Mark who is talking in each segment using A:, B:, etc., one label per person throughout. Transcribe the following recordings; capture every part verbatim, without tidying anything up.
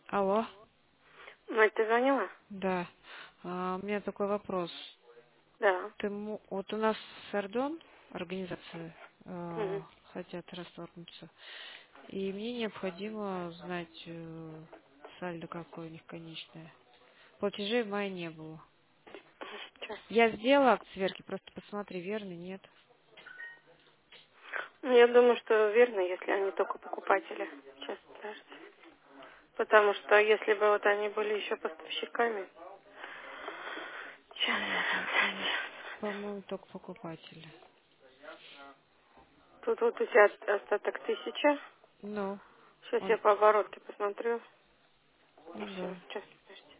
A: Алло,
B: Мать, ты звонила?
A: да. А, у меня такой вопрос.
B: Да.
A: Ты, мо- вот у нас Сардон, организация,
B: Мгм.
A: э, хотят расторгнуться, и мне необходимо знать э, сальдо какое у них конечное. Платежей в мае не было.
B: Сейчас.
A: Я сделала акт сверки, просто посмотри, верно, нет.
B: Ну, я думаю, что верно, если они только покупатели. Сейчас, подожди. Потому что если бы вот они были еще поставщиками... Сейчас.
A: Нет, м- м, по-моему, только покупатели.
B: Тут вот у тебя остаток тысяча.
A: Ну,
B: Сейчас я
A: он,
B: по оборотке посмотрю.
A: ну
B: Все,
A: да.
B: сейчас, подожди.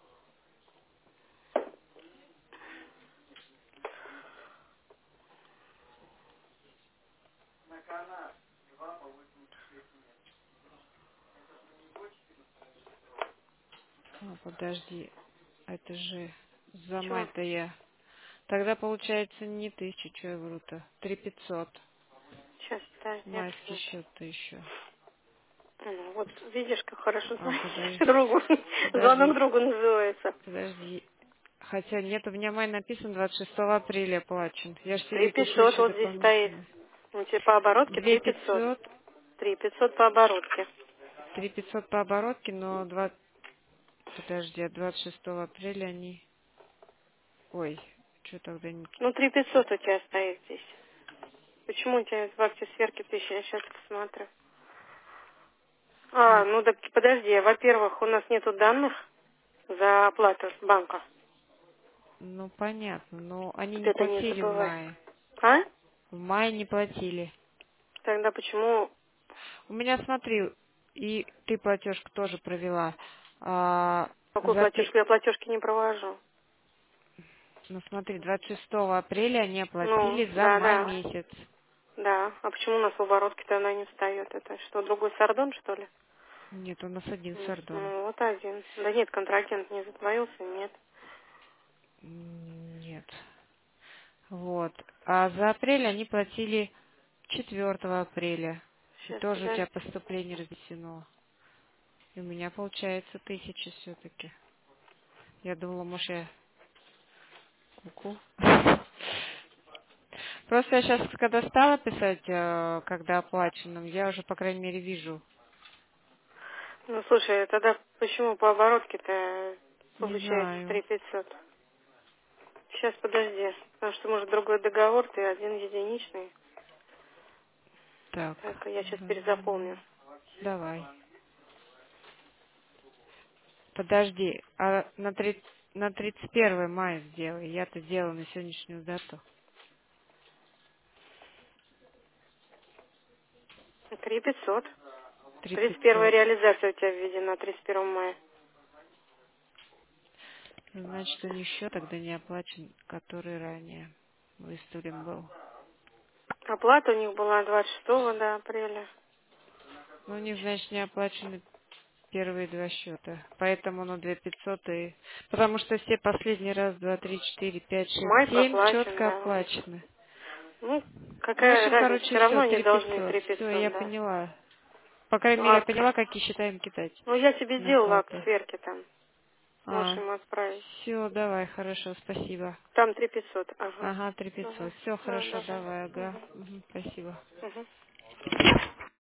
A: А, подожди, это же за
B: Чего?
A: май-то я. Тогда получается не тысяча, что я вру-то. Три пятьсот.
B: Сейчас, подожди, я
A: Майский
B: посмотрю.
A: счет-то еще.
B: Ну, вот видишь, как хорошо
A: А,
B: звонишь
A: подожди,
B: другу. Звонок
A: подожди,
B: другу называется.
A: подожди. Хотя нет, у меня май написан двадцать шестого апреля оплачен. Я же
B: Три
A: тебе пишу
B: пятьсот
A: еще
B: вот здесь стоит.
A: дополнительно.
B: Ну, тебе по оборотке
A: Две
B: три пятьсот.
A: пятьсот,
B: Три пятьсот по оборотке.
A: три пятьсот по оборотке, но два... Подожди, а двадцать шестого апреля они... Ой, что тогда не...
B: Ну, три пятьсот у тебя стоит здесь. Почему у тебя в акте сверки тысяча? Я сейчас посмотрю. А,
A: Ну,
B: ну так подожди. Во-первых, у нас нету данных за оплату с банка.
A: ну понятно, но они
B: Вот
A: не
B: это не
A: платили в
B: забывай.
A: мае.
B: А?
A: В мае не платили.
B: Тогда почему...
A: У меня, смотри, и ты платежку тоже провела. А,
B: Какую
A: за пе-
B: платежку? Я платежки не провожу.
A: Ну смотри, двадцать шестого апреля они
B: Ну,
A: оплатили за
B: да,
A: май
B: да.
A: месяц.
B: Да. А почему у нас в оборотке-то она не встает? Это что, другой сардон, что ли?
A: Нет, у нас один
B: М,
A: сардон.
B: Ну, вот один. Да нет, контрагент не затворился, нет.
A: М, Нет. Вот. А за апрель они платили четвёртого апреля. И
B: Сейчас,
A: тоже у тебя
B: подожди.
A: поступление разнесено. И у меня получается тысяча все-таки. Я думала, может, я куку. Просто я сейчас, когда стала писать, э, когда оплаченным, я уже, по крайней мере, вижу.
B: Ну, слушай, тогда почему по оборотке-то
A: Не
B: получается
A: знаю.
B: три пятьсот? Сейчас, подожди. Потому что, может, другой договор, ты один единичный.
A: Так,
B: Так, я сейчас перезаполню.
A: м, давай. Подожди, а на, три- на тридцать первое мая сделай. Я-то делала на сегодняшнюю дату.
B: Три пятьсот.
A: Три
B: Тридцать первая
A: пятьсот.
B: реализация у тебя введена, тридцать первого мая.
A: Значит, он еще тогда не оплачен, который ранее выставлен был.
B: Оплата у них была двадцать шестого до апреля.
A: Ну, у них, значит, не оплачены первые два счета. Поэтому на две пятьсот и... Потому что все последний раз, два, три, четыре, пять, шесть,
B: Май
A: семь
B: проплачен,
A: четко
B: да.
A: оплачены.
B: Ну,
A: Ну, в
B: какая
A: общем,
B: разница,
A: короче,
B: все равно
A: все,
B: они
A: три
B: должны
A: пятьсот.
B: три
A: Все,
B: пятьсот,
A: я
B: да.
A: поняла. По крайней
B: Ну,
A: мере, я
B: а,
A: поняла, какие счета им кидать
B: ну я тебе
A: на
B: сделала акт
A: оплату.
B: сверки там. Можешь
A: А,
B: ему отправить.
A: все, давай, хорошо, спасибо.
B: Там три пятьсот, ага.
A: Ага, три
B: Ага,
A: пятьсот. Все
B: да,
A: хорошо,
B: давай.
A: давай, ага.
B: Угу.
A: Мгм, спасибо.
B: Угу.